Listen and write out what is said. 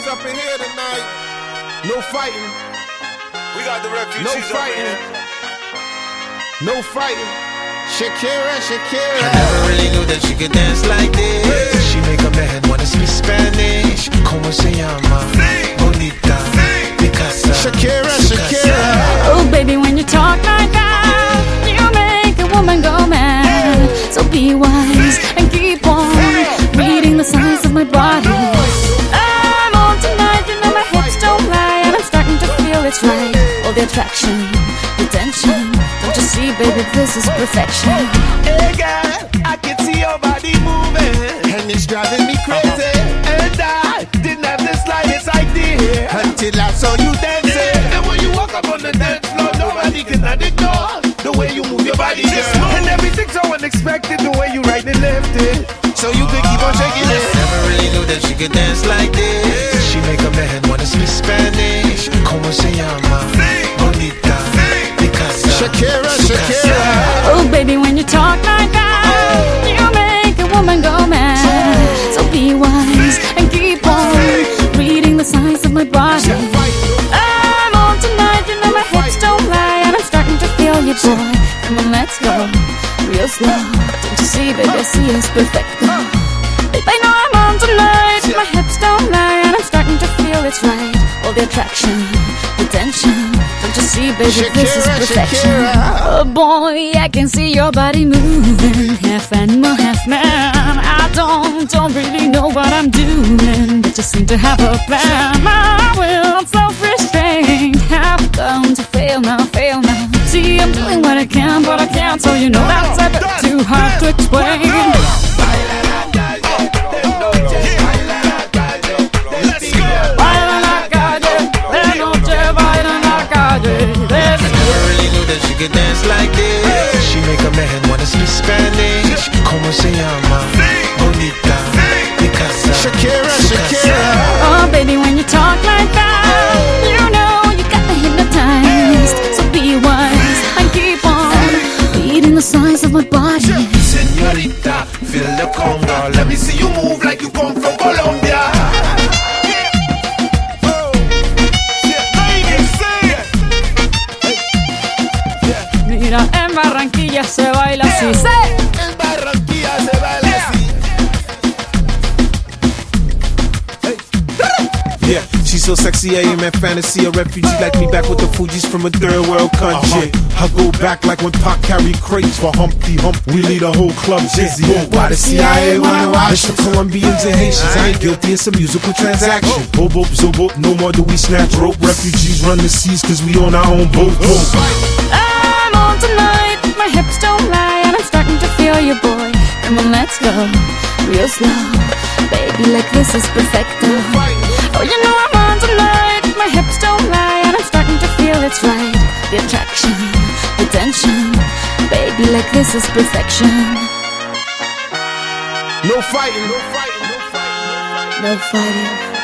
up in here tonight. No fighting. We got the refugees No up in fighting. here. No fighting. Shakira, Shakira. I never really knew that she could dance like this. She make a man wanna speak Spanish. Como se llama? Bonita, Picasa. Shakira, Shakira. Oh baby, when you talk like that, you make a woman go mad. So be wise and keep on reading the signs of my body. I'm on tonight, you know my hips don't lie, and I'm starting to feel it's right. All the attraction, the tension. Don't you see, baby, this is perfection. Hey girl, I can see your body moving, And it's driving me crazy. and I didn't have the slightest idea Until I saw you dancing. And when you walk up on the dance floor, nobody can ignore the way you move your body, girl. And everything's so unexpected, the way you right and left it, So you could keep on shaking it. Never really knew that she could dance like this. She make a man wanna speak Spanish. Como se llama? Bonita, Picasa. Shakira, Shakira. Oh baby, when you talk like that, you make a woman go mad. So be wise and keep on reading the signs of my body. I'm on tonight, you know my hips don't lie, and I'm starting to feel you, boy. Come on, let's go real slow. Don't you see, baby, I see it's perfect. Babe, I know I'm on tonight, my hips don't lie, and I'm starting to feel it's right. All the attraction, the tension. Don't you see, baby, this is Shakira, perfection. Shakira. Oh boy, I can see your body moving, half animal, half man. I don't really know what I'm doing, but just seem to have a plan. My will, self-restraint, have come to fail now, fail now. See, I'm doing what I can, but I can't, so you know that's a bit too hard to explain. She could dance like this. She make a man wanna speak Spanish. Como se llama? Bonita, Picasa. Shakira, Shakira. Oh baby, when you talk like that, you know you got me hypnotized. So be wise and keep on reading the signs of my body. Señorita, feel the conga. Let me see you move like you come from Colombia. Mira, en Barranquilla se baila así. En Barranquilla se baila así. Yeah, she's so sexy, I am at fantasy. A refugee like me back with the Fugees from a third world country. I go back like when Pac carried crates for Humpty Hump. We lead a whole club dizzy. Why the CIA wanna watch? It's the Colombians and Haitians. I ain't guilty, it's a musical transaction. Boop, boop, zo, boop, no more do we snatch rope. Refugees run the seas cause we on our own boat. I'm on tonight, my hips don't lie, and I'm starting to feel you, boy. Come on, let's go real slow. Baby, like this is perfecto. Oh, you know I'm on tonight, my hips don't lie, and I'm starting to feel it's right. The attraction, the tension. Baby, like this is perfection. No fighting. No fighting. No fighting. No fighting.